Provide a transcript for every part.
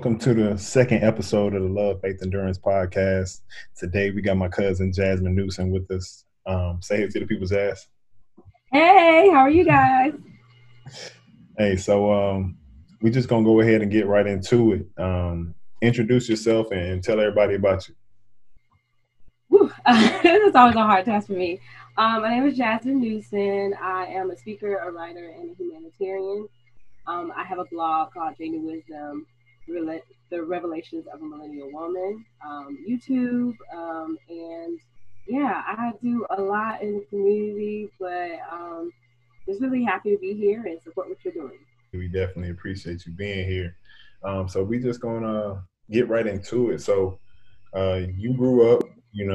welcome to the second episode of the Love, Faith, Endurance podcast. Today we got my cousin Jasmine Newsom with us. Say it to the people's ass. Hey, how are you guys? Hey, so we just gonna go ahead and get right into it. Introduce yourself and tell everybody about you. It's always a hard task for me. My name is Jasmine Newsom. I am a speaker, a writer, and a humanitarian. I have a blog called Janie Wisdom, The Revelations of a Millennial Woman, YouTube, and yeah, I do a lot in the community, but just really happy to be here and support what you're doing. We definitely appreciate you being here. So we just gonna get right into it. So you grew up,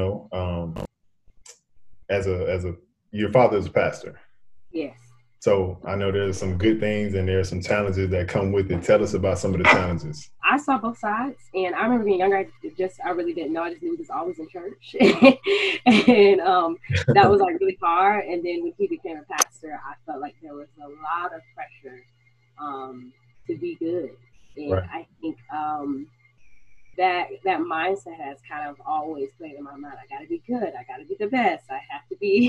as a your father is a pastor. Yes. So I know there's some good things and there's some challenges that come with it. Tell us about some of the challenges. I saw both sides, and I remember being younger. I really didn't know. I just knew he was always in church, and that was like really hard. And then when he became a pastor, I felt like there was a lot of pressure to be good, and Right. I think that mindset has kind of always played in my mind. I got to be good. I got to be the best. I have to be,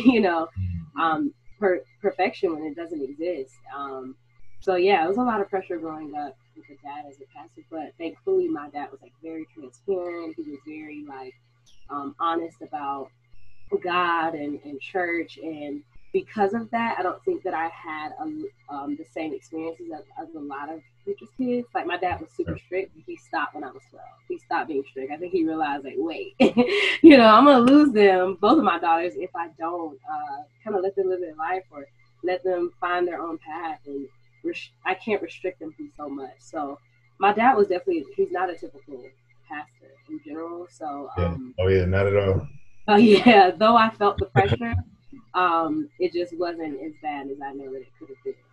perfection when it doesn't exist. So yeah, it was a lot of pressure growing up with a dad as a pastor, but thankfully my dad was like very transparent. He was very like honest about God and church, and because of that, I don't think that I had the same experiences as a lot of preachers' kids. Like my dad was super strict. He stopped when I was 12. He stopped being strict. I think he realized like, wait, I'm gonna lose them, both of my daughters, if I don't kind of let them live their life or let them find their own path, and I can't restrict them from so much. So my dad was definitely, he's not a typical pastor in general. So Yeah. Oh yeah, not at all. yeah, though I felt the pressure, it just wasn't as bad as I know that it could have been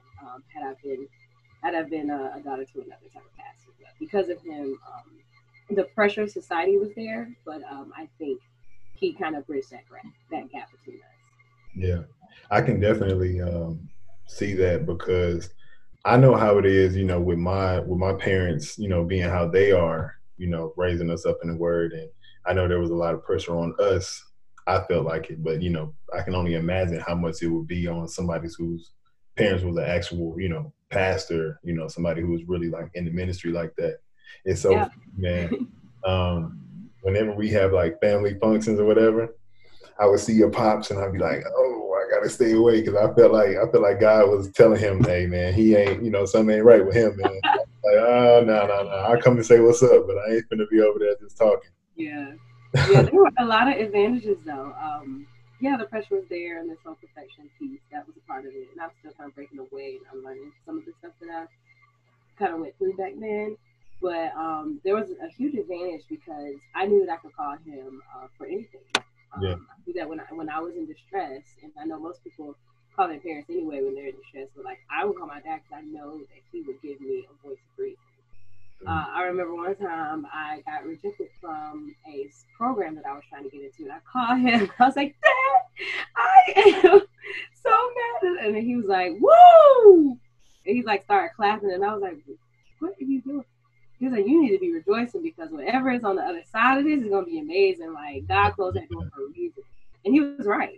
had I been a daughter to another type of pastor. But because of him, the pressure of society was there, but I think he kind of bridged that gap between us. Yeah, I can definitely see that because I know how it is, with my parents, being how they are, raising us up in the word. And I know there was a lot of pressure on us. I felt like it, but I can only imagine how much it would be on somebody whose parents was an actual, pastor, somebody who was really like in the ministry like that. And so, Yeah. man, whenever we have like family functions or whatever, I would see your pops and I'd be like, oh, I gotta stay away because I felt like God was telling him, hey man, he ain't, something ain't right with him, man. Like, oh no. I'll come and say what's up, but I ain't gonna be over there just talking. Yeah. Yeah, there were a lot of advantages though. Yeah, the pressure was there and the self perfection piece, that was a part of it. And I'm still kind of breaking away and unlearning some of the stuff that I kind of went through back then. But there was a huge advantage because I knew that I could call him for anything. Yeah. I knew that when I was in distress, and I know most people call their parents anyway when they're in distress, but like I would call my dad because I know that he would give me a voice of reason. I remember one time I got rejected from a program that I was trying to get into, and I called him. I was like, Dad, I am so mad. And he was like, woo! And he's like, started clapping, and I was like, what are you doing? He was like, you need to be rejoicing because whatever is on the other side of this is going to be amazing. Like, God closed that door for a reason. And he was right.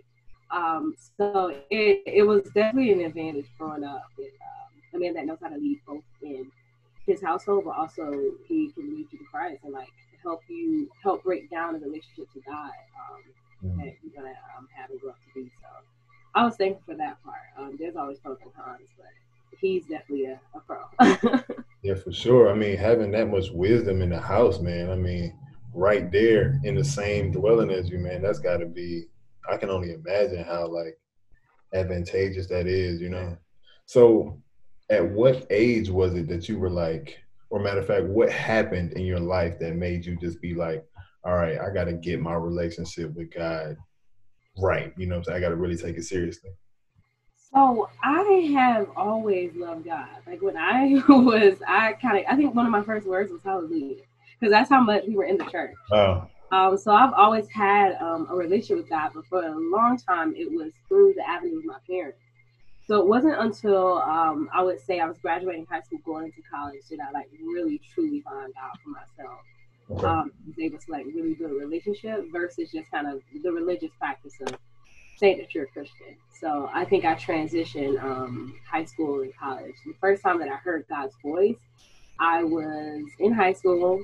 So it was definitely an advantage growing up with a man that knows how to lead both in his household, but also he can lead you to Christ and like help break down the relationship to God that you're gonna have and grow up to be. So I was thankful for that part. There's always pros and cons, but he's definitely a pro. Yeah, for sure. I mean, having that much wisdom in the house, man. I mean, right there in the same dwelling as you, man. That's got to be. I can only imagine how like advantageous that is. So, at what age was it that you were like, or matter of fact, what happened in your life that made you just be like, all right, I got to get my relationship with God right. What I'm saying? I got to really take it seriously. So I have always loved God. Like when I I think one of my first words was hallelujah, because that's how much we were in the church. Oh, So I've always had a relationship with God, but for a long time it was through the avenue of my parents. So it wasn't until I would say I was graduating high school, going into college, that I like really truly found out for myself. Okay. Was able to like really build a relationship versus just kind of the religious practice of saying that you're a Christian. So I think I transitioned high school and college. The first time that I heard God's voice, I was in high school.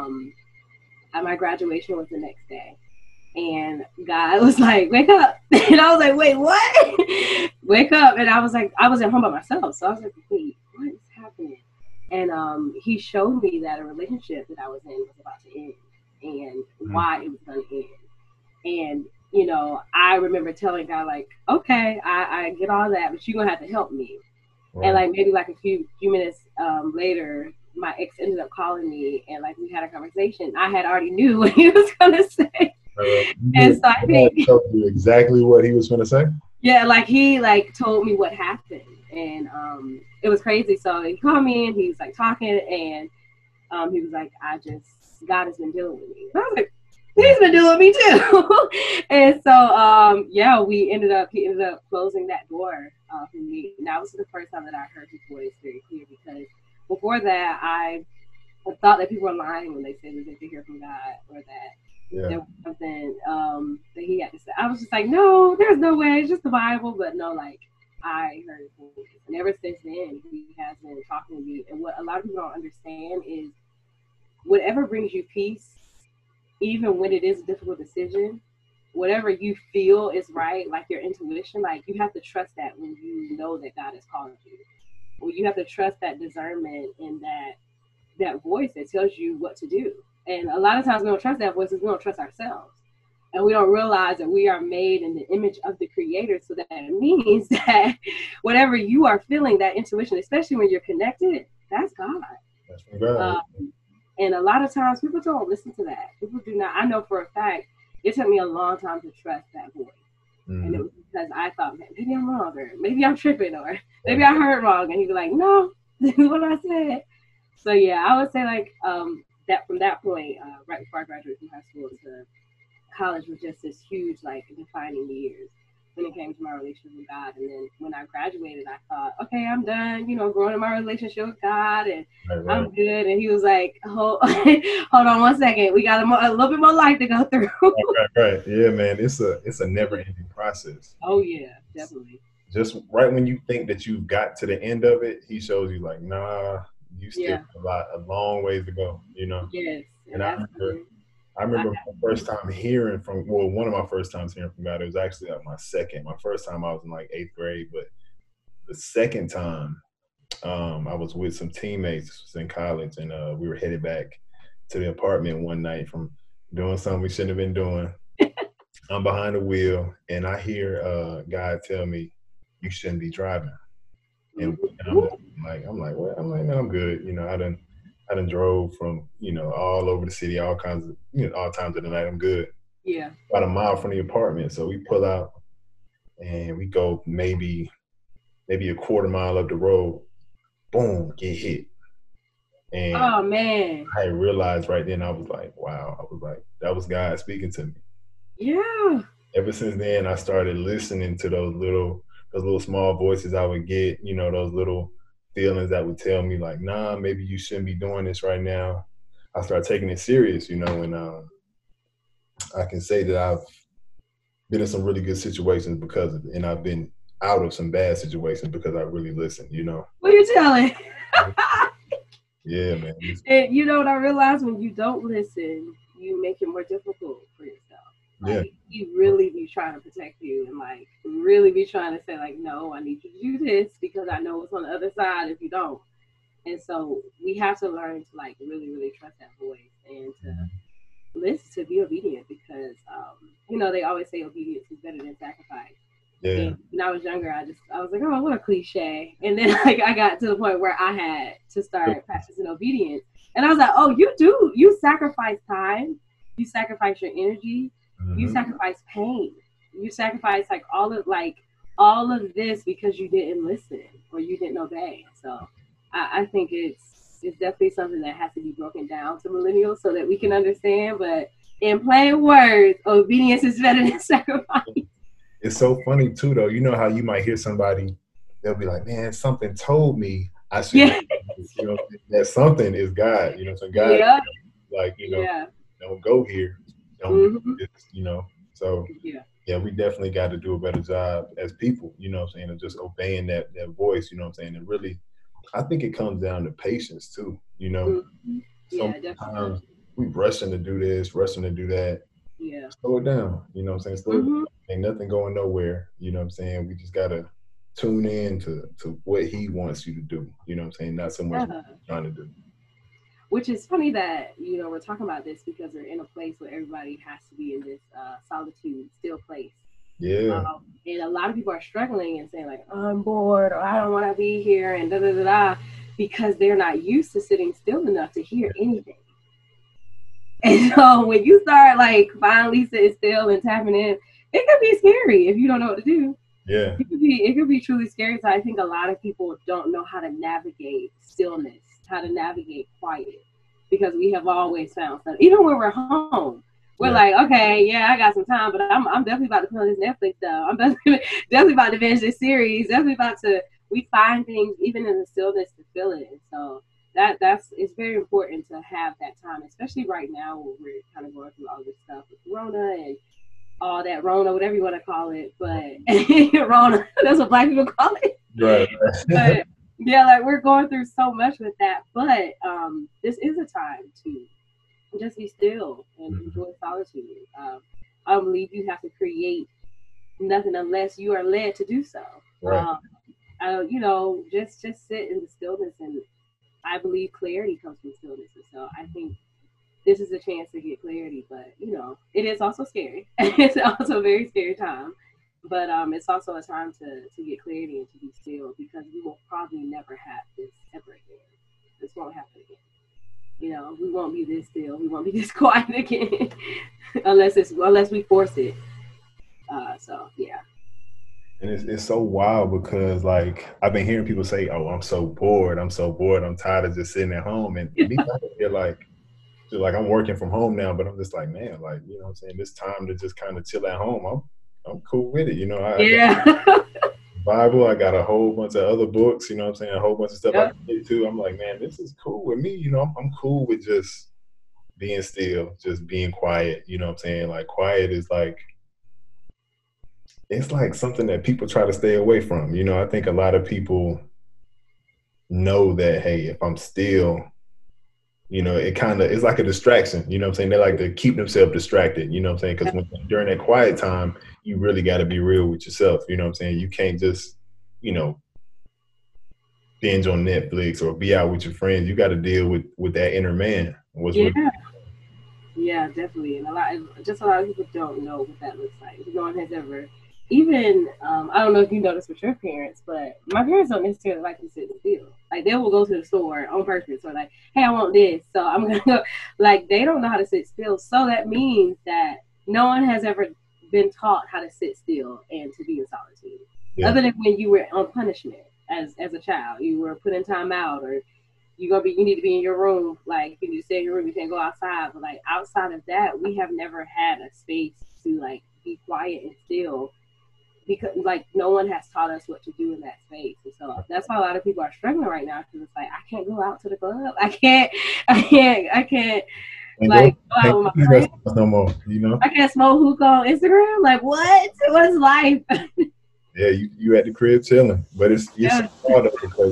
And my graduation was the next day. And God was like, wake up. And I was like, wait, what? Wake up. And I was like, I was at home by myself. So I was like, wait, what is happening? And he showed me that a relationship that I was in was about to end and Mm. why it was going to end. And, you know, I remember telling God, like, okay, I get all that, but you're going to have to help me. And Right. like maybe like a few minutes later, my ex ended up calling me and like we had a conversation. I had already knew what he was going to say. And so I God think, told you exactly what he was going to say. yeah, like he like told me what happened, and it was crazy. So he called me and he was like talking, and he was like, I just God has been dealing with me. And I was like, Mm. he's been dealing with me too. And so yeah, he ended up closing that door for me. And that was the first time that I heard his voice very clear because before that I thought that people were lying when they said that they could hear from God or that Yeah. there was something that he had to say. I was just like, no, there's no way. It's just the Bible. But no, like, I heard his voice. And ever since then, he has been talking to me. And what a lot of people don't understand is whatever brings you peace, even when it is a difficult decision, whatever you feel is right, like your intuition, like you have to trust that when you know that God has called you. Well, you have to trust that discernment and that voice that tells you what to do. And a lot of times we don't trust that voice because we don't trust ourselves. And we don't realize that we are made in the image of the creator. So that means that whatever you are feeling, that intuition, especially when you're connected, that's God. That's from God. And a lot of times people don't listen to that. People do not. I know for a fact, it took me a long time to trust that voice. And it Mm. was because I thought, maybe I'm wrong, or maybe I'm tripping, or maybe I heard wrong. And he'd be like, no, this is what I said. So yeah, I would say like that from that point, right before I graduated from high school to college was just this huge like defining years when it came to my relationship with God. And then when I graduated, I thought, okay, I'm done, you know, growing in my relationship with God and Right. Right. I'm good. And he was like, hold, hold on one second. We got a little bit more life to go through. Right. Right. Yeah, man. It's a never ending process. Oh yeah, definitely. Just right when you think that you've got to the end of it, he shows you like, nah, you still Yeah. have a long ways to go. Yes. And And that's I I, remember my first time hearing from, well, one of my first times hearing from God. It was actually like my second. My first time I was in like eighth grade, but the second time I was with some teammates in college, and we were headed back to the apartment one night from doing something we shouldn't have been doing. I'm behind the wheel, and I hear God tell me, "You shouldn't be driving." And I'm just mm-hmm. like, what? I'm like, no, I'm good. I done drove from, all over the city, all kinds of, all times of the night. I'm good. Yeah. About a mile from the apartment. So we pull out and we go maybe a quarter mile up the road. Boom, get hit. And Oh man. I realized right then, I was like, wow. I was like, that was God speaking to me. Yeah. Ever since then, I started listening to those little small voices I would get, those little feelings that would tell me like, nah, maybe you shouldn't be doing this right now. I started taking it serious, and I can say that I've been in some really good situations because of it, and I've been out of some bad situations because I really listened. What are you telling? Yeah, man. And you know what I realized when you don't listen, you make it more difficult for yourself. Yeah, Like you really be trying to protect you and like really be trying to say like, no, I need you to do this because I know what's on the other side if you don't. And so we have to learn to like really, really trust that voice and to listen to be obedient because they always say obedience is better than sacrifice. yeah. And when I was younger, I was like, oh, what a cliche. And then like I got to the point where I had to start practicing obedience. And I was like, oh, you sacrifice time, you sacrifice your energy, you Mm-hmm. sacrifice pain, you sacrifice all of this because you didn't listen or you didn't obey. So I think it's definitely something that has to be broken down to millennials so that we can understand. But in plain words, obedience is better than sacrifice. It's so funny too, though. You know how you might hear somebody. they'll be like, man, something told me I should go. Yeah. You know, that something is God. You know, so God, Yeah. like, Yeah. don't go here, don't do Hmm. this. So Yeah. yeah, we definitely got to do a better job as people. What I'm saying, of just obeying that voice. What I'm saying, and really, I think it comes down to patience too. Hmm. So Yeah, it definitely sometimes does. we rushing to do this, rushing to do that. Yeah. Slow it down. What I'm saying? Slow it down. Hmm. Ain't nothing going nowhere. What I'm saying? We just gotta tune in to what he wants you to do. What I'm saying? Not so much what Yeah. you're trying to do. Which is funny that we're talking about this because we're in a place where everybody has to be in this solitude, still place. Yeah. And a lot of people are struggling and saying like, oh, I'm bored or I don't want to be here and da da da da, because they're not used to sitting still enough to hear anything. And so when you start like finally sitting still and tapping in, it could be scary if you don't know what to do. Yeah. It could be truly scary. So I think a lot of people don't know how to navigate stillness, how to navigate quiet, because we have always found stuff. Even when we're home, we're Yeah. like, okay, yeah, I got some time, but I'm definitely about to put on this Netflix stuff. I'm definitely about to binge this series. Definitely about to. We find things even in the stillness to feel it, and so that's it's very important to have that time, especially right now when we're kind of going through all this stuff with Corona and all that Rona, whatever you want to call it, but Rona, that's what Black people call it. Right. But yeah, like we're going through so much with that. But this is a time to just be still and Mhm. enjoy solitude. I don't believe you have to create nothing unless you are led to do so. Right. Just sit in the stillness, and I believe clarity comes from stillness. And so I think this is a chance to get clarity, but it is also scary. It's also a very scary time, but it's also a time to get clarity and to be still, because we will probably never have this ever again. This won't happen again. We won't be this still. We won't be this quiet again, unless we force it. So yeah. And it's so wild because like I've been hearing people say, "Oh, I'm so bored. I'm so bored. I'm tired of just sitting at home." And me, I feel like just like I'm working from home now, but I'm just like, man, like what I'm saying, this time to just kind of chill at home. I'm cool with it. I got Yeah. the Bible. I got a whole bunch of other books. What I'm saying, a whole bunch of stuff I Yep. can get to. I'm like, man, this is cool with me. I'm cool with just being still, just being quiet. What I'm saying, like quiet is like it's like something that people try to stay away from. I think a lot of people know that, hey, if I'm still, it kind of it's like a distraction. What I'm saying? They like to keep themselves distracted. What I'm saying? Because during that quiet time, you really got to be real with yourself. What I'm saying? You can't just, you know, binge on Netflix or be out with your friends. You got to deal with that inner man. What's really Yeah. Yeah, definitely. And a lot of people don't know what that looks like. No one has ever, even, I don't know if you noticed with your parents, but my parents don't necessarily like to sit still. Like they will go to the store on purpose or like, hey, I want this, so I'm gonna go. Like they don't know how to sit still. So that means that no one has ever been taught how to sit still and to be in solitude, yeah. other than when you were on punishment as a child, you were put in timeout, or you need to be in your room, like you need to stay in your room, you can't go outside. But like outside of that, we have never had a space to like be quiet and still, because like no one has taught us what to do in that space. And so that's why a lot of people are struggling right now, because it's like I can't go out to the club, I can't And go like go can't out with go my to friends, restaurants no more. I can't smoke hookah on Instagram. Like what's life? Yeah, you at the crib chilling. But it's so Yeah. hard though, because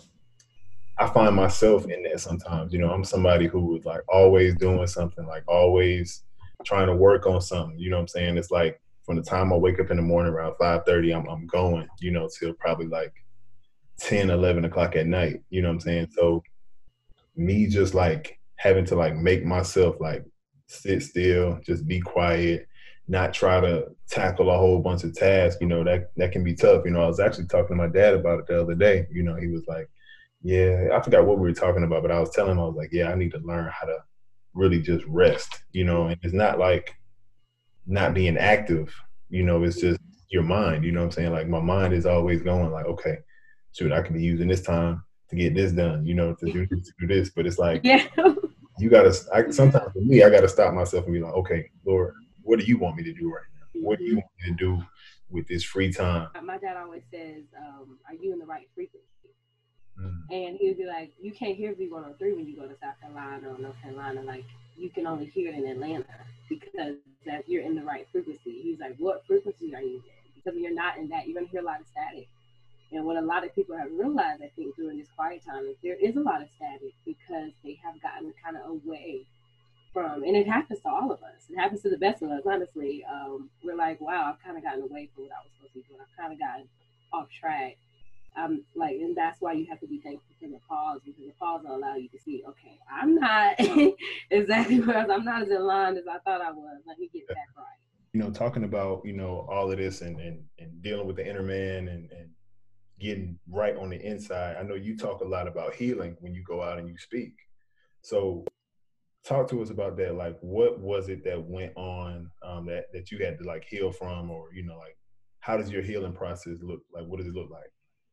I find myself in that sometimes. I'm somebody who is like always doing something, like always trying to work on something. What I'm saying? It's like from the time I wake up in the morning around 5:30, I'm going, till probably like 10, 11 o'clock at night. What I'm saying? So me just like having to like make myself like sit still, just be quiet, not try to tackle a whole bunch of tasks, that can be tough. I was actually talking to my dad about it the other day. He was like, yeah, I forgot what we were talking about, but I was telling him, I was like, yeah, I need to learn how to really just rest, and it's not like not being active, it's just your mind, what I'm saying? Like my mind is always going like, okay, shoot, I could be using this time to get this done, to do this. But it's like, Yeah. sometimes for me, I gotta stop myself and be like, okay, Lord, what do you want me to do right now? what do you want to do with this free time? My dad always says, are you in the right frequency? Mm. And he would be like, you can't hear V103 when you go to South Carolina or North Carolina. Like, you can only hear it in Atlanta because that you're in the right frequency. He's like, what frequency are you in? Because when you're not in that, you're going to hear a lot of static. And what a lot of people have realized, I think, during this quiet time is there is a lot of static because they have gotten kind of away from, and it happens to all of us. It happens to the best of us, honestly. We're like, wow, I've kind of gotten away from what I was supposed to be doing. I've kind of gotten off track. Like, and that's why you have to be thankful for the pause, because the pause will allow you to see, okay, I'm not exactly where I'm not as in line as I thought I was. Let me get back right. You know, talking about, you know, all of this and dealing with the inner man and getting right on the inside. I know you talk a lot about healing when you go out and you speak. So talk to us about that. Like, what was it that went on that you had to like heal from, or, you know, like, how does your healing process look like? What does it look like?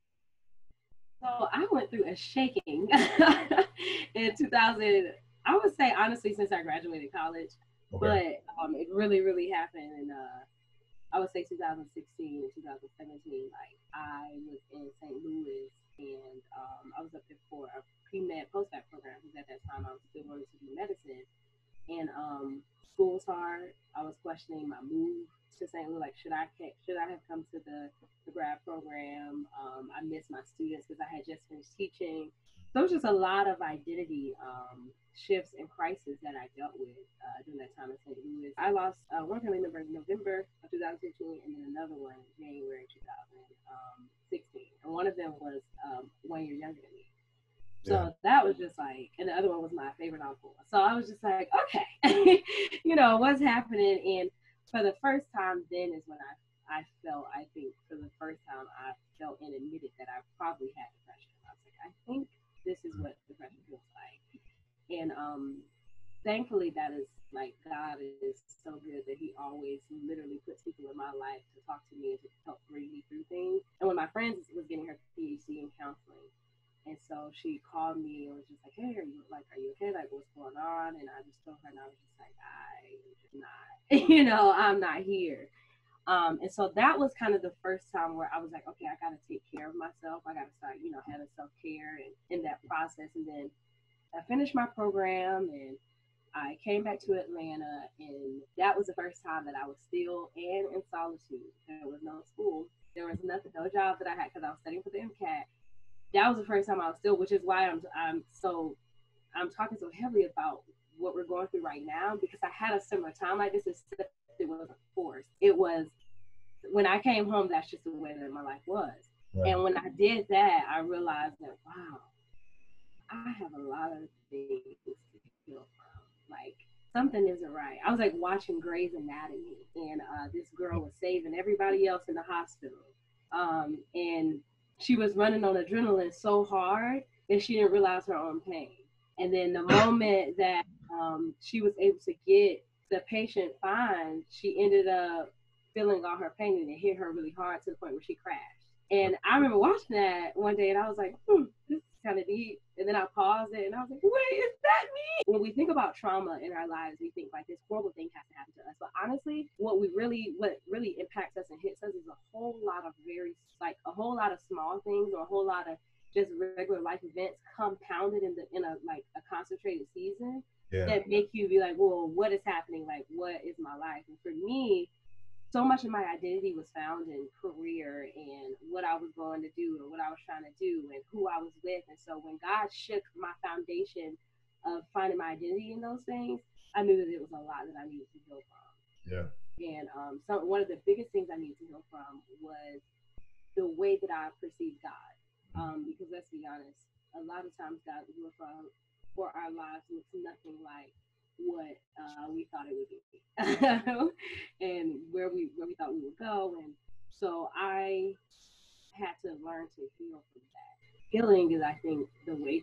So I went through a shaking in 2000. I would say honestly since I graduated college, okay. But it really, really happened in I would say 2016 and 2017. Like, I was in St. Louis and I was up there for a pre-med post-bac program because at that time I was still wanting to do medicine. And school was hard. I was questioning my move to St. Louis. Like, should I have come to the grad program? I missed my students because I had just finished teaching. So it was just a lot of identity shifts and crises that I dealt with during that time in St. Louis. I lost one family member in November of 2015, and then another one in January 2016. And one of them was 1 year younger than me. So that was just like, and the other one was my favorite uncle. So I was just like, okay, you know, what's happening? And for the first time then is when I felt, I think for the first time I felt and admitted that I probably had depression. I was like, I think this is what depression feels like. And thankfully that is like, God is so good that he always literally puts people in my life to talk to me and to help bring me through things. And when my friend was getting her PhD in counseling, and so she called me and was just like, hey, are you okay? Like, what's going on? And I just told her, and I was just like, I'm not, you know, I'm not here. And so that was kind of the first time where I was like, okay, I got to take care of myself. I got to start, you know, having self-care and in that process. And then I finished my program and I came back to Atlanta, and that was the first time that I was still in solitude. There was no school. There was nothing, no job that I had because I was studying for the MCAT. That was the first time I was still, which is why I'm talking so heavily about what we're going through right now, because I had a similar time like this, except it wasn't forced. It was when I came home, that's just the way that my life was. Right. And when I did that, I realized that, wow, I have a lot of things to heal from. Like, something isn't right. I was like watching Grey's Anatomy, and this girl was saving everybody else in the hospital. And she was running on adrenaline so hard that she didn't realize her own pain. And then the moment that she was able to get the patient fine, she ended up feeling all her pain, and it hit her really hard to the point where she crashed. And I remember watching that one day, and I was like, this is kind of deep. And then I paused it, and I was like, wait, is that me? When we think about trauma in our lives, we think like this horrible thing has to happen to us. But honestly, what really impacts us and hits us is a whole lot of small things, or a whole lot of just regular life events compounded in a concentrated season that make you be like, well, what is happening? Like, what is my life? And for me, so much of my identity was found in career and what I was going to do and what I was trying to do and who I was with. And so when God shook my foundation of finding my identity in those things, I knew that it was a lot that I needed to heal from. Yeah. And so one of the biggest things I needed to heal from was the way that I perceive God. Because let's be honest, a lot of times God for our lives looks nothing like what we thought it would be and where we thought we would go. And so I had to learn to heal from that. Healing is, I think, the way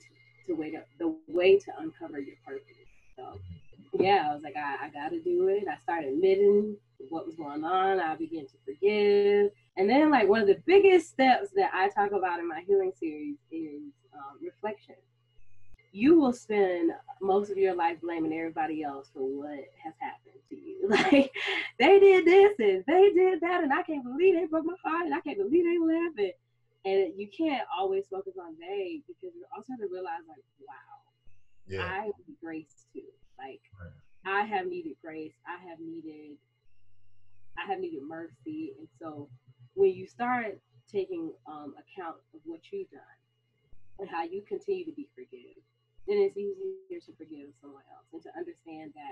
to uncover your purpose. So yeah, I was like, I got to do it. I started admitting what was going on. I began to forgive. And then, like, one of the biggest steps that I talk about in my healing series is reflection. You will spend most of your life blaming everybody else for what has happened to you. Like, they did this and did that, and I can't believe they broke my heart, and I can't believe they left it. And you can't always focus on they, because you also have to realize, like, wow, Yeah. I need grace too. Like, Right. I have needed grace. I have needed mercy. And so when you start taking account of what you've done and how you continue to be forgiven, then it's easier to forgive someone else and to understand that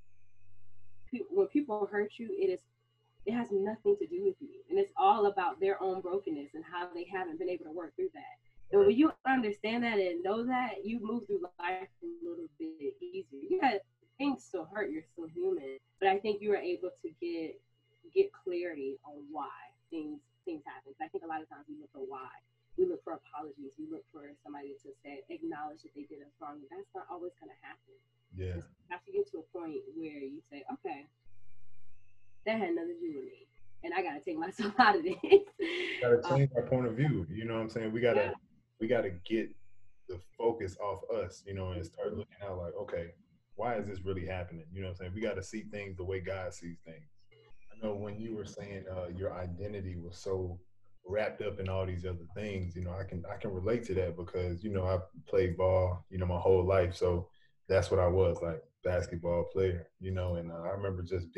when people hurt you, it has nothing to do with you, and it's all about their own brokenness and how they haven't been able to work through that. And when you understand that and know that, you move through life a little bit easier. Yeah, things still hurt. You're still human, but I think you are able to get clarity on why things happen. I think a lot of times we look for why. We look for apologies. We look for somebody to say acknowledge that they did us wrong. And that's not always going to happen. Yeah. You have to get to a point where you say, okay, that had nothing to do with me, and I got to take myself out of this. Gotta change our point of view. You know what I'm saying? Yeah. We gotta get the focus off us, you know, and start looking out like, okay, why is this really happening? You know what I'm saying? We gotta see things the way God sees things. I know when you were saying your identity was so wrapped up in all these other things, you know, I can relate to that because, you know, I played ball, you know, my whole life. So that's what I was, like, basketball player, you know, and I remember just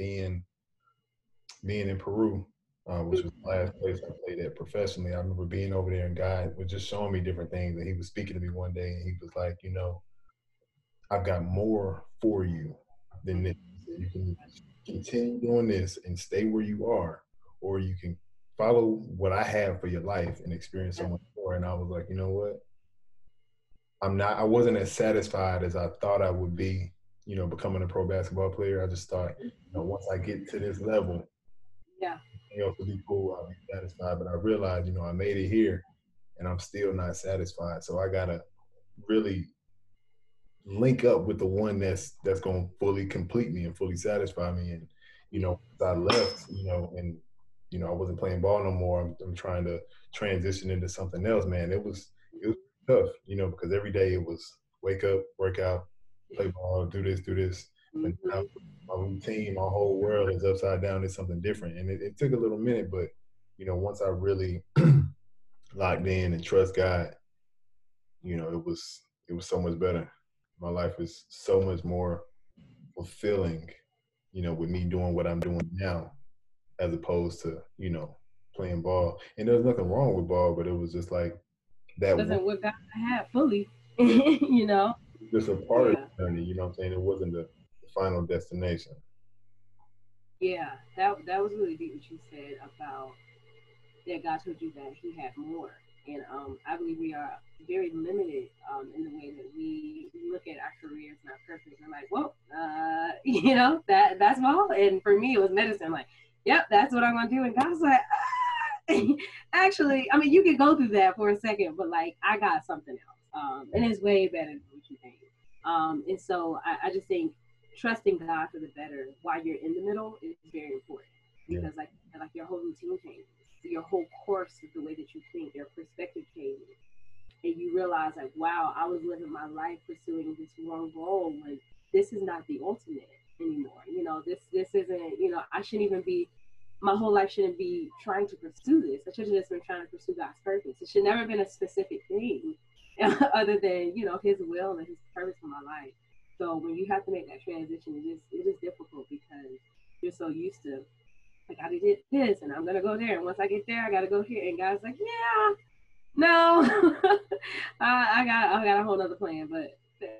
being in Peru, which was the last place I played at professionally. I remember being over there and God was just showing me different things. And he was speaking to me one day and he was like, you know, I've got more for you than this. You can continue doing this and stay where you are, or you can follow what I have for your life and experience so much more. And I was like, you know what? I wasn't as satisfied as I thought I would be, you know, becoming a pro basketball player. I just thought, you know, once I get to this level, Yeah. else will be cool. I'll be satisfied. But I realized, you know, I made it here and I'm still not satisfied. So I gotta really link up with the one that's gonna fully complete me and fully satisfy me. And, you know, I left, you know, and you know, I wasn't playing ball no more. I'm trying to transition into something else, man. It was tough, you know, because every day it was wake up, work out, play ball, do this, do this. But now Mm-hmm. my routine, my whole world is upside down. It's something different. And it took a little minute, but you know, once I really locked in and trust God, you know, it was so much better. My life is so much more fulfilling, you know, with me doing what I'm doing now, as opposed to, you know, playing ball. And there's nothing wrong with ball, but it was just like that one, Wasn't what God had fully, yeah, you know? just a part of Yeah. the journey, you know what I'm saying? It wasn't the final destination. Yeah. That was really deep what you said about that God told you that He had more. And I believe we are very limited in the way that we look at our careers and our purpose. And like, well, you know, that's all. And for me, it was medicine. Like, yep, that's what I'm gonna do. And God's like, actually, I mean, you could go through that for a second, but like, I got something else, and it's way better than what you think. And so I just think trusting God for the better while you're in the middle is very important Yeah. because like your whole routine changes, your whole course of the way that you think, your perspective changes, and you realize like, wow, I was living my life pursuing this one goal when this is not the ultimate anymore. You know, this isn't. You know, I shouldn't even be. My whole life shouldn't be trying to pursue this. I should have just been trying to pursue God's purpose. It should never have been a specific thing, other than His will and His purpose for my life. So when you have to make that transition, it is difficult because you're so used to like I did this and I'm gonna go there, and once I get there, I gotta go here. And God's like, yeah, no, I got a whole other plan, but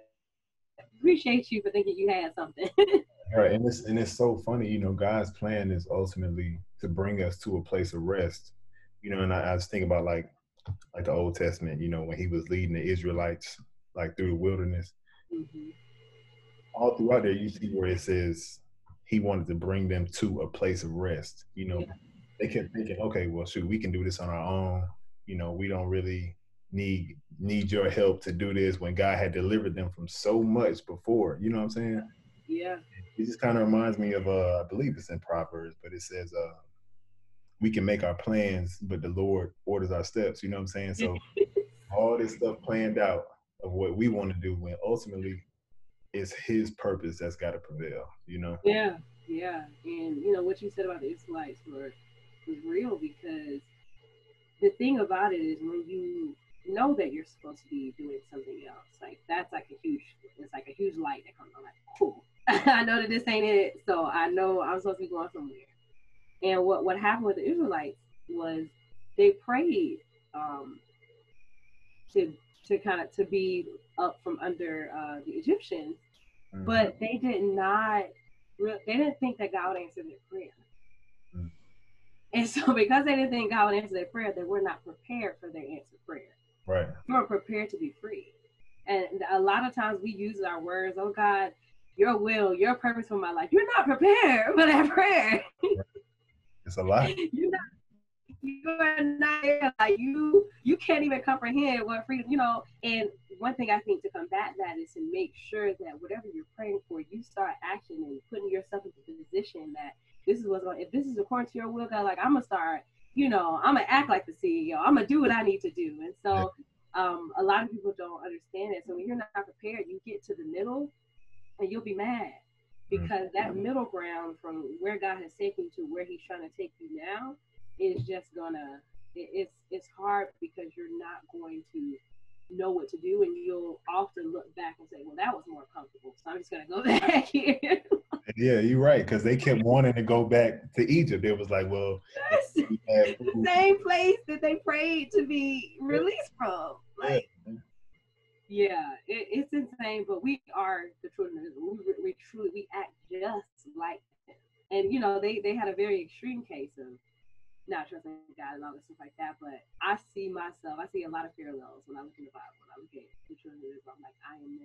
appreciate you for thinking you had something. Right. And it's so funny, you know, God's plan is ultimately to bring us to a place of rest. You know, and I was thinking about like the Old Testament, you know, when he was leading the Israelites like through the wilderness. Hmm. All throughout there you see where it says he wanted to bring them to a place of rest. You know, Yeah, they kept thinking, okay, well shoot, we can do this on our own. You know, we don't really need your help to do this when God had delivered them from so much before. You know what I'm saying? yeah, It just kind of reminds me of I believe it's in Proverbs, but it says we can make our plans, but the Lord orders our steps. You know what I'm saying? So all this stuff planned out of what we want to do when ultimately it's his purpose that's got to prevail, you know? yeah, yeah. And what you said about the Israelites were was real, because the thing about it is when you know that you're supposed to be doing something else, like that's like it's like a huge light that comes on, like, cool. I know that this ain't it, so I know I'm supposed to be going somewhere. And what happened with the Israelites was they prayed, um, to kind of to be up from under the Egyptians, but they did not. They didn't think that God would answer their prayer. Mm-hmm. And so, because they didn't think God would answer their prayer, they were not prepared for their answered prayer. Right. They were prepared to be free. And a lot of times we use our words, "Oh God, your will, your purpose for my life." You're not prepared for that prayer. It's a lot. You're not there. Like you can't even comprehend what freedom, And one thing I think to combat that is to make sure that whatever you're praying for, you start action and putting yourself into the position that this is what's going. If this is according to your will, God, like I'm gonna start. I'm gonna act like the CEO. I'm gonna do what I need to do. And so, a lot of people don't understand it. So when you're not prepared, you get to the middle, and you'll be mad. Because that middle ground from where God has taken you to where He's trying to take you now is just gonna, it's hard, because you're not going to know what to do, and you'll often look back and say, well, that was more comfortable, so I'm just gonna go back here. Yeah, you're right, because they kept wanting to go back to Egypt. It was like, well, the same place that they prayed to be released from. Like, it's insane, but we are the children of Israel. We truly act just like them. And they had a very extreme case of not trusting God and all this stuff like that. But I see a lot of parallels when I look in the Bible. When I look at the children of Israel, I'm like, I am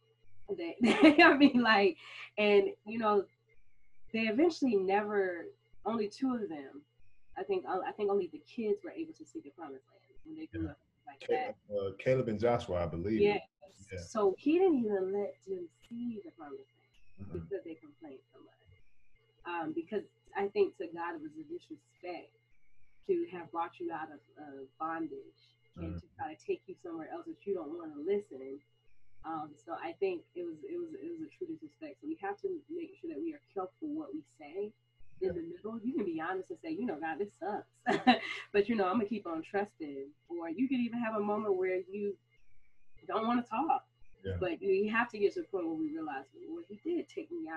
them. I mean, like, and they eventually never. Only two of them. I think only the kids were able to see the promised land when they grew up like that. Caleb and Joshua, I believe. Yeah. So he didn't even let them see the promised land because they complained so much. Because I think to God it was a disrespect to have brought you out of bondage and to try to take you somewhere else that you don't want to listen. So I think it was a true disrespect. So we have to make sure that we are careful what we say. In the middle, you can be honest and say, God, this sucks, but I'm gonna keep on trusting. Or you could even have a moment where you don't want to talk, but you have to get to the point where we realize, well, he did take me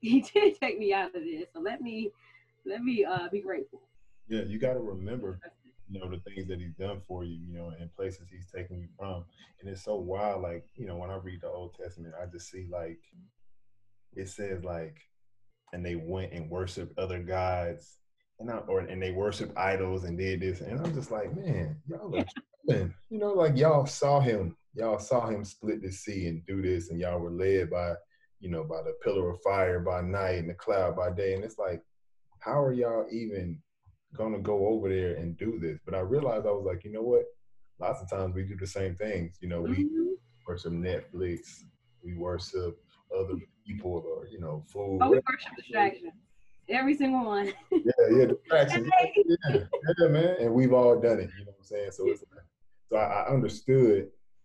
out of this, so let me be grateful. Yeah, you got to remember, the things that He's done for you, and places He's taken you from. And it's so wild, like, when I read the Old Testament, I just see, like, it says, like, and they went and worshiped other gods, and they worshiped idols and did this. And I'm just like, man, y'all are tripping. Like y'all saw him split the sea and do this, and y'all were led by, by the pillar of fire by night and the cloud by day. And it's like, how are y'all even gonna go over there and do this? But I realized, I was like, you know what? Lots of times we do the same things. We worship Netflix, we worship other people, or food. Oh, we worship distractions. Every single one. Distractions. Yeah, man. And we've all done it. You know what I'm saying? So it's like, so I understood,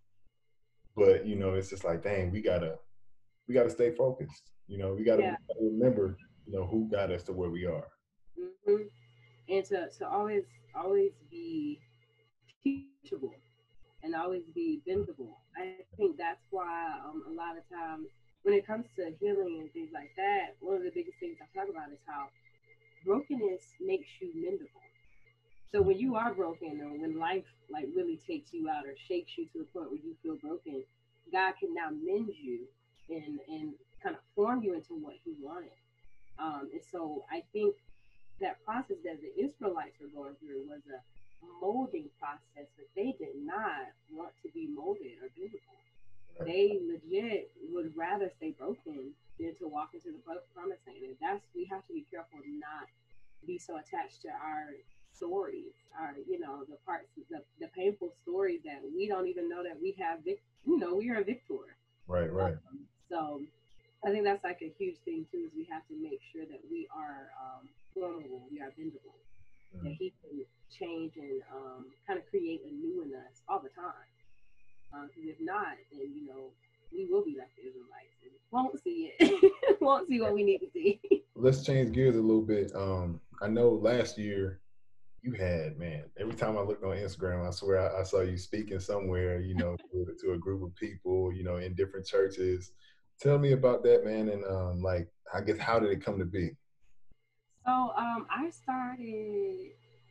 but it's just like, dang, we gotta stay focused. We gotta remember, who got us to where we are. Mm-hmm. And to always be teachable and always be bendable. I think that's why a lot of times when it comes to healing and things like that, one of the biggest things I talk about is how brokenness makes you mendable. So when you are broken, or when life like really takes you out or shakes you to the point where you feel broken, God can now mend you and kind of form you into what He wanted. And so I think that process that the Israelites were going through was a molding process, but they did not want to be molded or beautiful. They legit would rather stay broken than to walk into the promised land. And we have to be careful not be so attached to our stories, the parts, the painful stories that we don't even know that we have, we are a victor. Right. So I think that's like a huge thing too, is we have to make sure that we are formable, we are bendable, that He can change and kind of create a new in us all the time. Because if not, then we will be like the Israelites and won't see it, won't see what we need to see. Let's change gears a little bit. I know last year you had, man, every time I looked on Instagram, I swear I saw you speaking somewhere, to a group of people, in different churches. Tell me about that, man, and like, I guess, how did it come to be? So I started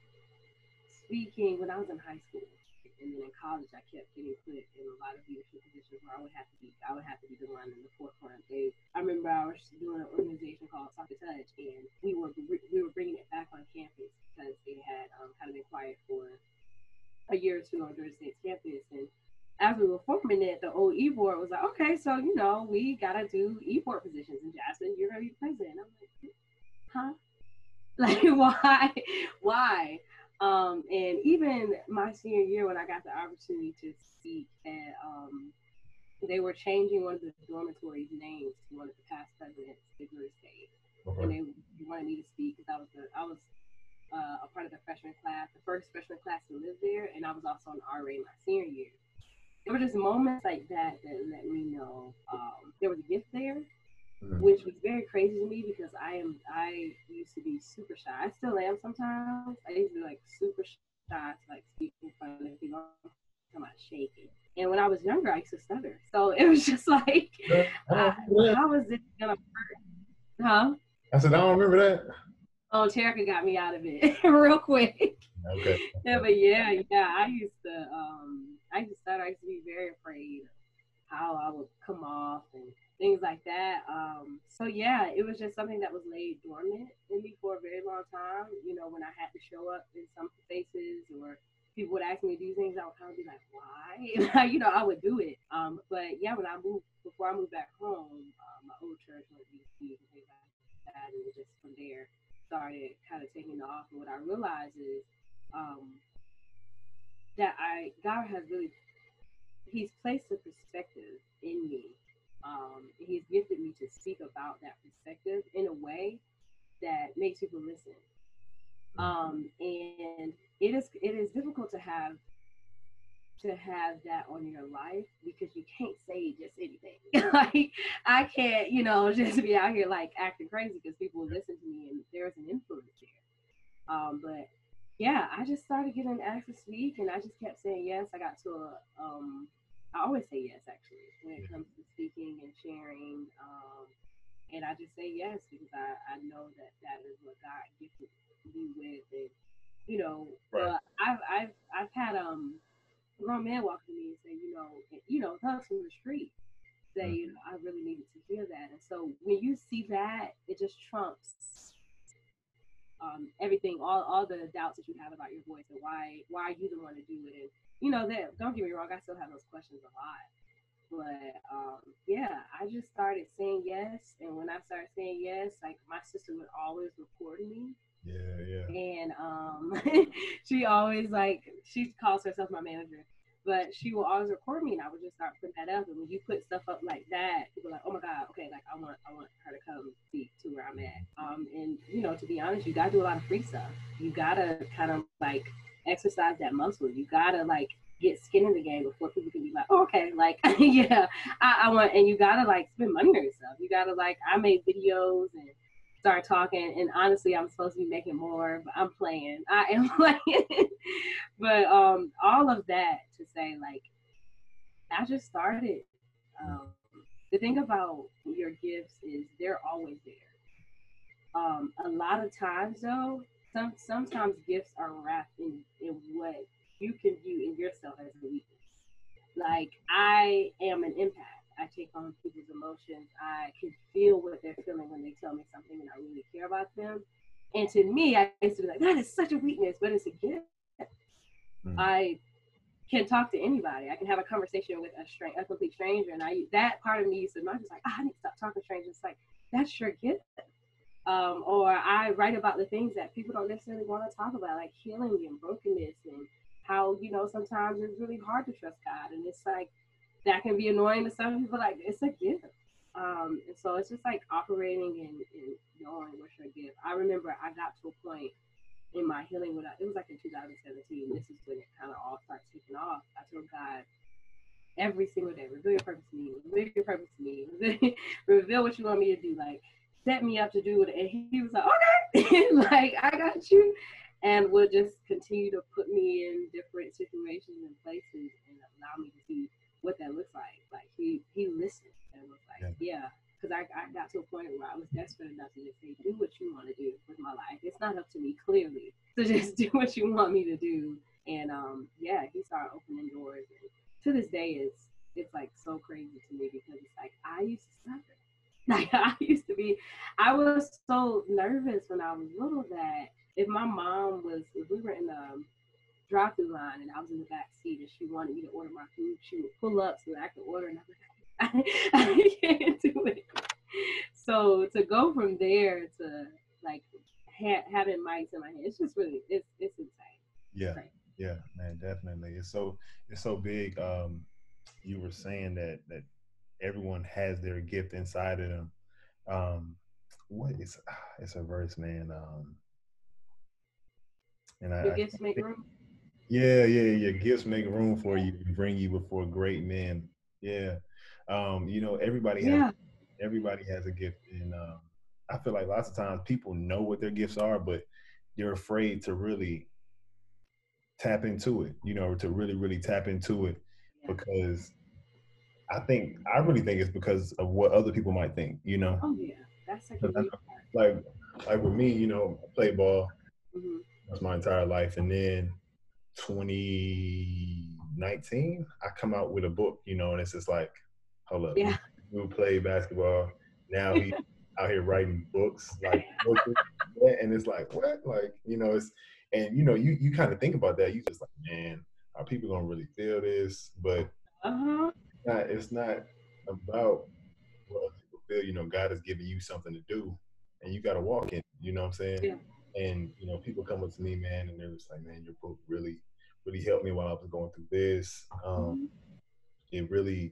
speaking when I was in high school, and then in college I kept getting put in a lot of leadership positions where I would have to be the one in the forefront. I remember I was doing an organization called Talk to Touch, and we were bringing it back on campus because it had kind of been quiet for a year or two on Georgia State's campus. And as we were forming it, the old e-board was like, okay, so we gotta do e-board positions. And Jasmine, you're gonna be president. I'm like, huh? Like, why? And even my senior year, when I got the opportunity to speak at, they were changing one of the dormitories' names to one of the past presidents of Georgia State, and Okay. they wanted me to speak because I was a part of the freshman class, the first freshman class to live there, and I was also an RA my senior year. There were just moments like that that let me know there was a gift there, Mhm. which was very crazy to me because I used to be super shy. I still am sometimes. I used to be like super shy to like speak in front of people. I'm not shaking. And when I was younger, I used to stutter. So it was just like, I don't remember that. how is this gonna, huh? I said, I don't remember that. Oh, Terica got me out of it real quick. Okay. Yeah, but yeah, I used to stutter. I used to be very afraid of how I would come off and things like that. So yeah, it was just something that was laid dormant in me for a very long time. When I had to show up in some spaces or people would ask me to do things, I would kind of be like, why? I would do it. But yeah, before I moved back home, my old church went to DC and things like that, and it just from there started kind of taking off. And what I realized is um, that God has really He's placed a perspective in me. He's gifted me to speak about that perspective in a way that makes people listen. And it is difficult to have that on your life because you can't say just anything. Like I can't, just be out here like acting crazy because people will listen to me and there's an influence there. But yeah, I just started getting asked to speak, and I just kept saying yes. I got to I always say yes actually when it comes to speaking and sharing, and I just say yes because I know that is what God gifted me with, and Right. I've had grown men walk to me and say, thugs from the street say, Mhm. I really needed to hear that, and so when you see that, it just trumps everything, all the doubts that you have about your voice and why are you the one to do it. And that, don't get me wrong, I still have those questions a lot. But yeah, I just started saying yes, and when I started saying yes, like my sister would always record me, Yeah, yeah. and she always she calls herself my manager, but she will always record me, and I would just start putting that up. And when you put stuff up like that, people are like, oh my god, okay, like I want her to come speak to where I'm at. And to be honest, you gotta do a lot of free stuff. You gotta kind of like exercise that muscle. You gotta like get skin in the game before people can be like, oh, okay, like yeah, I want. And you gotta like spend money on yourself. You gotta like, I made videos and start talking, and honestly I'm supposed to be making more, but I am playing. But all of that to say, like, I just started. The thing about your gifts is they're always there. A lot of times though, sometimes gifts are wrapped in what you can view in yourself as a weakness. Like, I am an empath. I take on people's emotions. I can feel what they're feeling when they tell me something and I really care about them. And to me, I used to be like, that is such a weakness, but it's a gift. Mhm. I can talk to anybody. I can have a conversation with a complete stranger. And that part of me used to, I'm just like, I need to stop talking to strangers. It's like, that's your gift. Or I write about the things that people don't necessarily want to talk about, like healing and brokenness, and how sometimes it's really hard to trust God, and it's like that can be annoying to some people. Like, it's a gift, and so it's just like operating and knowing what's your gift. I remember I got to a point in my healing when it was like in 2017. This is when it kind of all started taking off. I told God every single day, reveal your purpose to me, reveal your purpose to me, reveal what you want me to do, like set me up to do it. And he was like, okay, like I got you. and will just continue to put me in different situations and places and allow me to see what that looks like. Like he listened and was like, Yeah. yeah, because I got to a point where I was desperate enough to just say, do what you want to do with my life. It's not up to me clearly, so just do what you want me to do. And yeah, he started opening doors, and to this day, it's like so crazy to me because it's like I used to suffer. Like I used to be, I was so nervous when I was little that if we were in the drive-through line and I was in the back seat and she wanted me to order my food, she would pull up so that I could order, and I'm like, I can't do it. So to go from there to like having mics in my hand, it's just really it's insane. It's Yeah, crazy. yeah, man, definitely. It's so big. You were saying that everyone has their gift inside of them. Um, what is it's a verse, man. And Your I gifts make room. yeah, yeah, yeah. Gifts make room for you, and bring you before great men. Yeah, you know, Yeah. everybody has a gift, and I feel like lots of times people know what their gifts are, but they're afraid to really tap into it. You know, to really tap into it Yeah. because I really think it's because of what other people might think. You know, Oh yeah. That's such a 'cause I huge know, part. like with me, you know, I played ball Mm-hmm. that's my entire life, and then 2019, I come out with a book, you know, and it's just like, hold up, Yeah. this dude played basketball. Now he out here writing books, like poetry. Yeah, and it's like, what? Like, you know, it's and you know, you kind of think about that. You just like, man, are people gonna really feel this? But Uh-huh. it's not about what other people feel. You know, God has given you something to do, and you got to walk in. You know what I'm saying? Yeah. And you know, people come up to me, man, and they're just like, man, your book really helped me while I was going through this. Mm-hmm. It really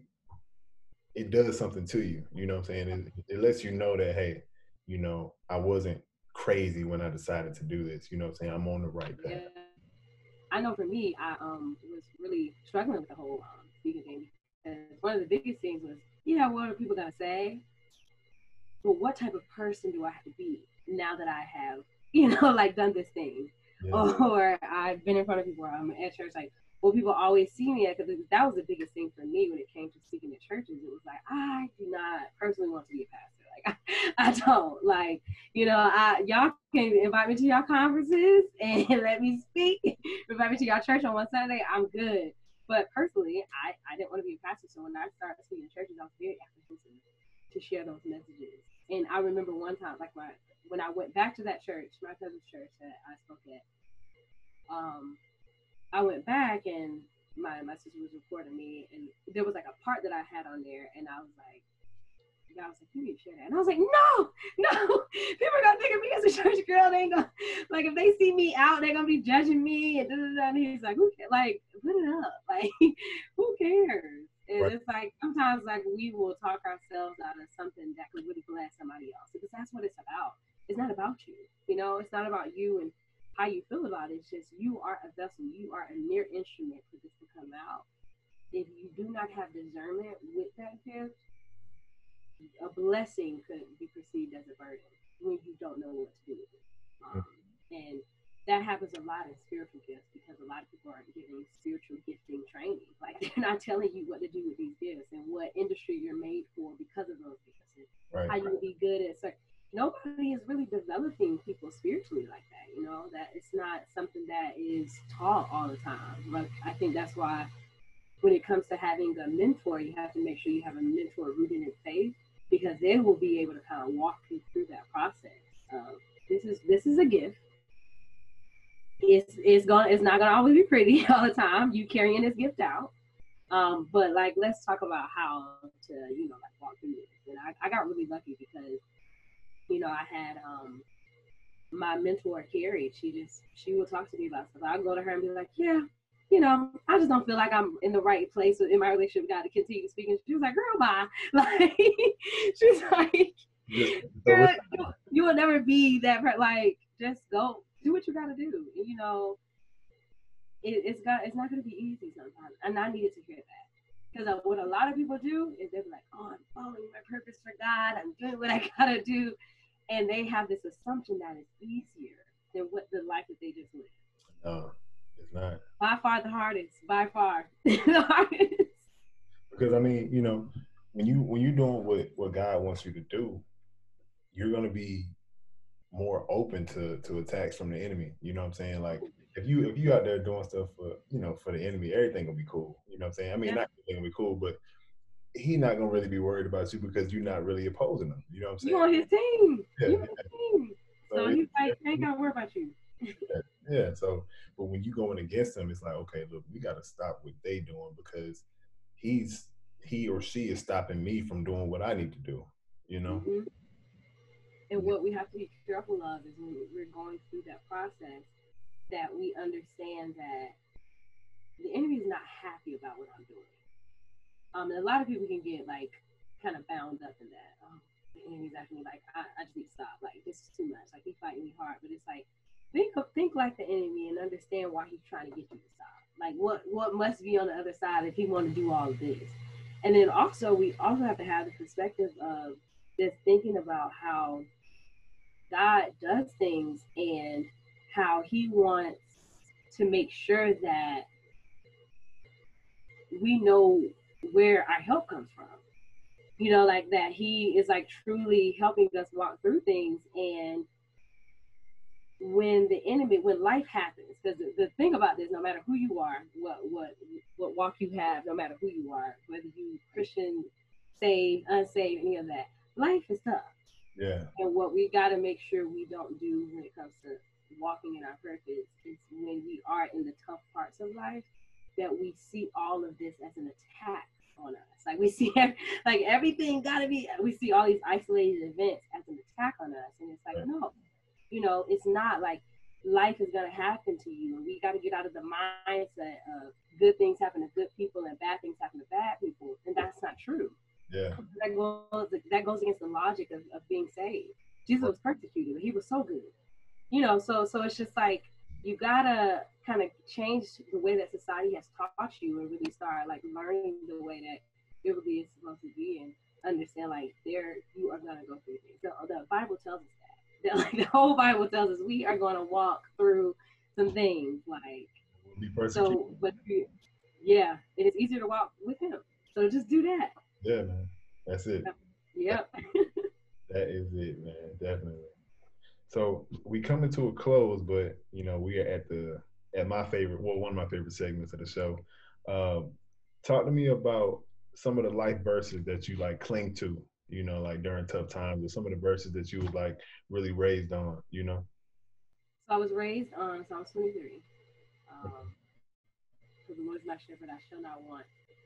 it does something to you. You know what I'm saying? It lets you know that hey, you know, I wasn't crazy when I decided to do this. You know what I'm saying? I'm on the right path. Yeah. I know for me, I was really struggling with the whole speaking thing because one of the biggest things was, yeah, what are people gonna say? But what type of person do I have to be now that I have, like done this thing? Yeah. Or I've been in front of people, or I'm at church, like, well, people always see me at, because that was the biggest thing for me when it came to speaking at churches. It was like, I do not personally want to be a pastor. Like, I don't. Like, y'all can invite me to y'all conferences and let me speak, invite me to y'all church on one Sunday, I'm good. But personally, I didn't want to be a pastor. So when I started speaking in churches, I was very apprehensive to share those messages. And I remember one time, like when I went back to that church, my cousin's church that I spoke at, um, I went back and my sister was recording me, and there was like a part that I had on there, and I was like, God was like, you need to share that. And I was like, no, people are gonna think of me as a church girl. They ain't gonna, like, if they see me out, they're gonna be judging me and da da da. And he's like, who cares? Like, put it up. Like, who cares? And Right. it's like sometimes like we will talk ourselves out of something that could really bless somebody else, because that's what it's about. It's not about you. It's not about you and how you feel about it. It's just you are a vessel. You are a mere instrument for this to come out. If you do not have discernment with that gift, a blessing could be perceived as a burden when you don't know what to do with it. And that happens a lot in spiritual gifts, because a lot of people aren't giving spiritual gifting training. Like, they're not telling you what to do with these gifts and what industry you're made for because of those gifts, and Right. how you will be good at certain. Nobody is really developing people spiritually like that. That it's not something that is taught all the time. Like, I think that's why when it comes to having a mentor, you have to make sure you have a mentor rooted in faith, because they will be able to kind of walk you through that process. This is a gift. It's not gonna always be pretty all the time. You carrying this gift out. But like, let's talk about how to like walk through this. And I got really lucky because I had my mentor Carrie. She would talk to me about stuff. I'd go to her and be like, yeah, I just don't feel like I'm in the right place in my relationship with God to continue speaking. She was like, girl, bye. Like, she's like, girl, you will never be that. Like, just go do what you got to do. And, it's not going to be easy sometimes. And I needed to hear that. Because what a lot of people do is they're like, oh, I'm following my purpose for God. I'm doing what I got to do. And they have this assumption that it's easier. than what the life that they just lived. No, it's not. By far the hardest. By far the hardest. Because I mean, when you're doing what God wants you to do, you're gonna be more open to attacks from the enemy. You know what I'm saying? Like if you out there doing stuff for the enemy, everything will be cool. You know what I'm saying? I mean, Yeah. not everything will be cool, but he not gonna really be worried about you because you're not really opposing him. You know what I'm You saying? on his team. Yeah, You on his team. so So it's he's like, I ain't gotta worry about you. yeah. So, but when you going against them, it's like, okay, look, we got to stop what they doing because he's he or she is stopping me from doing what I need to do. You know? Hmm. And Yeah. what we have to be careful of is when we're going through that process, that we understand that the enemy is not happy about what I'm doing. And a lot of people can get like kind of bound up in that. The enemy's actually like, I just need to stop. Like this is too much. Like he's fighting me hard, but it's like think like the enemy and understand why he's trying to get you to stop. Like what must be on the other side if he want to do all of this. And then also we also have to have the perspective of just thinking about how God does things and how he wants to make sure that we know where our help comes from. Like that he is like truly helping us walk through things. And when life happens, because the thing about this, no matter who you are, what walk you have, no matter who you are, whether you Christian, saved, unsaved, any of that, life is tough. Yeah. And what we got to make sure we don't do when it comes to walking in our purpose is when we are in the tough parts of life, that we see all of this as an attack on us. Like we see, like everything got to be, we see all these isolated events as an attack on us. And it's like, Right. no, it's not like life is going to happen to you. And we got to get out of the mindset of good things happen to good people and bad things happen to bad people. And that's not true. Yeah. That goes against the logic of being saved. Jesus was persecuted, but he was so good. So it's just like you gotta kind of change the way that society has taught you and really start like learning the way that it really is supposed to be and understand like there you are gonna go through things. The Bible tells us that. Like the whole Bible tells us we are gonna walk through some things like We'll be persecuted. so but yeah, it is easier to walk with him. So just do that. Yeah, man. That's it. Yep. That is it, man. Definitely. So we coming to a close, but we are at my favorite, well, one of my favorite segments of the show. Talk to me about some of the life verses that you like cling to, like during tough times, or some of the verses that you was like really raised on. So I was raised on Psalm 23. Because the Lord is my shepherd, I shall not want.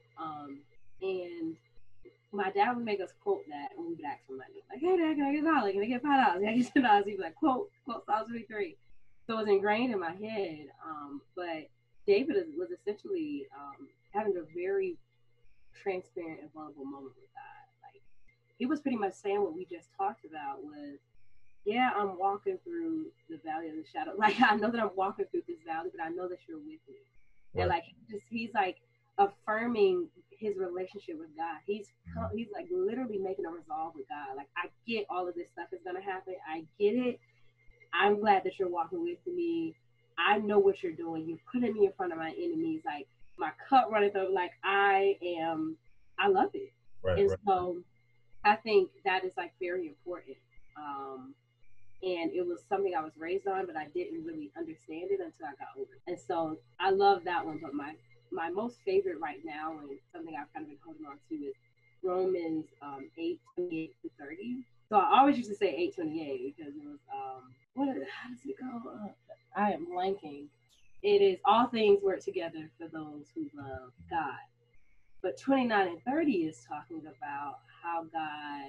And my dad would make us quote that when we would ask for money. Like, hey, Dad, can I get $1? Can I get $5? Can I get $10? He'd be like, quote Psalm 23. So it was ingrained in my head. But David was essentially having a very transparent and vulnerable moment with God. Like, he was pretty much saying what we just talked about was, yeah, I'm walking through the valley of the shadow. Like, I know that I'm walking through this valley, but I know that you're with me. Right. And like, he's like affirming his relationship with God. He's like literally making a resolve with God. Like, I get all of this stuff is going to happen. I get it. I'm glad that you're walking with me. I know what you're doing. You're putting me in front of my enemies. Like, my cup runneth over. Like, I love it. Right. And Right. so I think that is like very important. And it was something I was raised on, but I didn't really understand it until I got older. And so I love that one. But my most favorite right now, and something I've kind of been holding on to, is Romans 8:28-30. So I always used to say 8:28 because it was how does it go? I am blanking. It is all things work together for those who love God. But 29-30 is talking about how God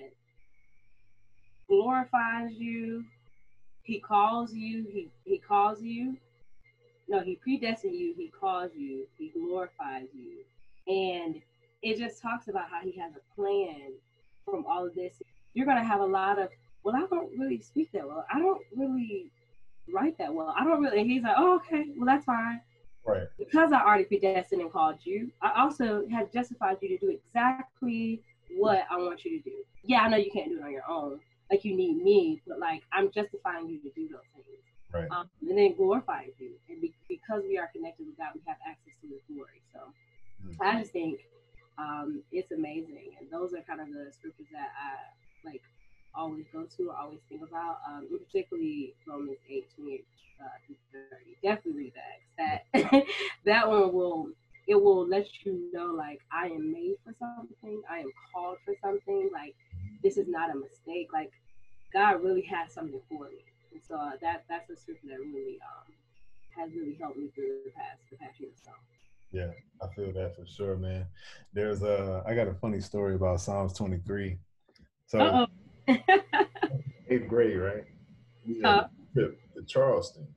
glorifies you. He calls you. He calls you. No, he predestined you. He calls you. He glorifies you. And it just talks about how he has a plan from all of this. You're going to have a lot of, well, I don't really speak that well. I don't really write that well. I don't really. And he's like, oh, okay, well, that's fine. Right. Because I already predestined and called you, I also have justified you to do exactly what I want you to do. Yeah, I know you can't do it on your own. Like, you need me, but like, I'm justifying you to do those things. Right. And then glorifying you. And because we are connected with God, we have access to His glory. So I just think it's amazing, and those are kind of the scriptures that I like always go to, always think about. Particularly Romans 8:28 through 30. Definitely read that. That that one will let you know, like, I am made for something. I am called for something. Like, this is not a mistake. Like, God really has something for me. And so that's a scripture that really has really helped me through the past year or so. Yeah, I feel that for sure, man. I got a funny story about Psalms 23. So eighth grade, right? We had a trip to Charleston.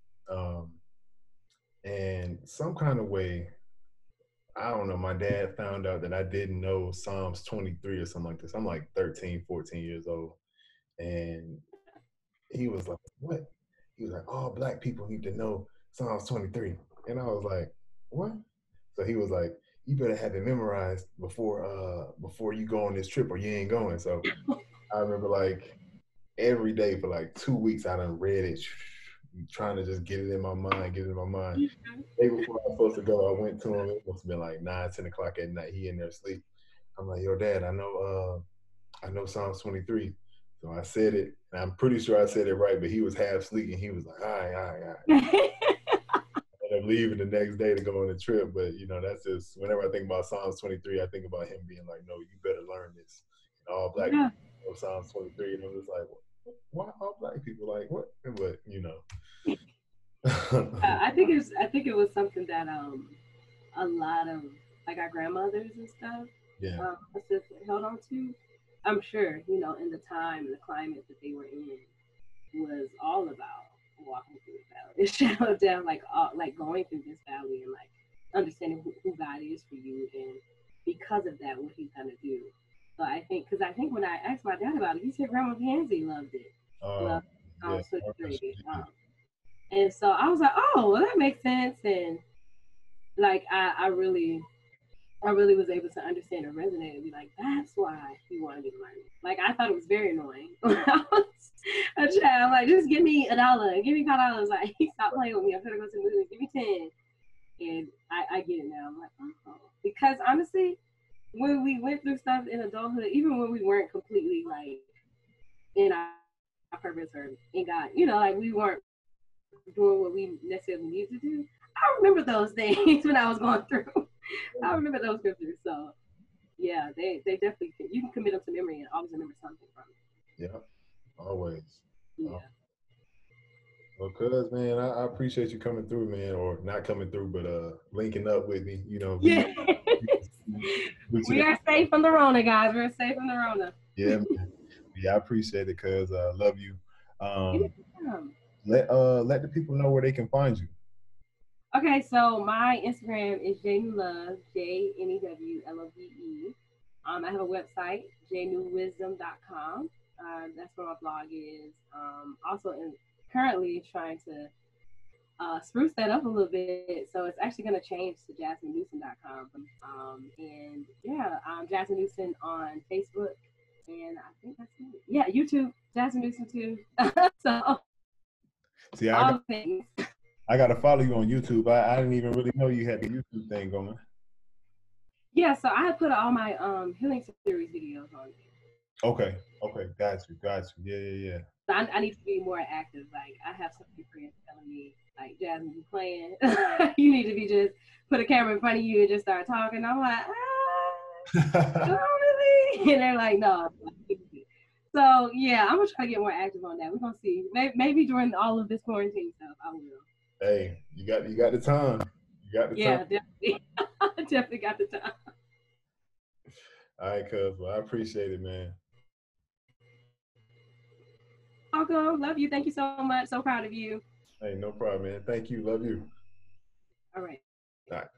And some kind of way, I don't know, my dad found out that I didn't know Psalms 23 or something like this. I'm like 13, 14 years old. And he was like, what? He was like, all black people need to know Psalms 23. And I was like, what? So he was like, you better have it memorized before you go on this trip or you ain't going. So I remember like every day for like 2 weeks I done read it, trying to just get it in my mind. The day before I was supposed to go, I went to him. It must have been like 9, 10 o'clock at night. He in there asleep. I'm like, yo, Dad, I know Psalms 23. So I said it, and I'm pretty sure I said it right, but he was half asleep, and he was like, all right. I ended up leaving the next day to go on the trip, but, that's just, whenever I think about Psalms 23, I think about him being like, no, you better learn this. And all black people know Psalms 23, and I'm just like, why all black people? Like, what? But, I think it was something that a lot of like our grandmothers and stuff held on to. I'm sure, in the time and the climate that they were in was all about walking through the valley, the shadow of death, like going through this valley and like understanding who God is for you, and because of that, what He's gonna do. So I think when I asked my dad about it, he said Grandma Pansy loved it. Loved Psalms 23. And so I was like, oh, well, that makes sense. And like I really was able to understand and resonate and be like, that's why he wanted me to learn it. Like, I thought it was very annoying when I was a child. Like, just give me $1, give me $5. Like, stop playing with me. I'm gonna go to the movie. Give me 10. And I get it now. I'm like, oh, because honestly, when we went through stuff in adulthood, even when we weren't completely like in our purpose or in God, like we weren't doing what we necessarily need to do. I remember those things when I was going through. I remember those scriptures. So yeah, they definitely you can commit them to memory and always remember something from it. Yeah, always. Yeah. Well, cuz, man, I appreciate you coming through, man, or not coming through, but linking up with me. Yeah. We are safe from the Rona, guys. We're safe from the Rona. Yeah, man. Yeah, I appreciate it, cuz. I love you. Let the people know where they can find you. Okay, so my Instagram is JNewLove, JNEWLOVE. I have a website, jnewwisdom.com. That's where my blog is. Also, currently trying to spruce that up a little bit. So it's actually going to change to JasmineNewsom.com. And yeah, Jasmine Newsom on Facebook. And I think that's it. Yeah, YouTube, Jasmine Newsom too. So, see, I got to follow you on YouTube. I didn't even really know you had the YouTube thing going. Yeah, so I put all my healing series videos on there. Okay, got you. Yeah. So I need to be more active. Like, I have some friends telling me, like, Jasmine, you playing? You need to be just put a camera in front of you and just start talking. I'm like, don't really. And they're like, no. So yeah, I'm gonna try to get more active on that. We're gonna see. Maybe during all of this quarantine stuff, I will. Hey, you got the time. Yeah, definitely. Definitely got the time. All right, cuz. Well, I appreciate it, man. Welcome. Love you. Thank you so much. So proud of you. Hey, no problem, man. Thank you. Love you. All right. All right.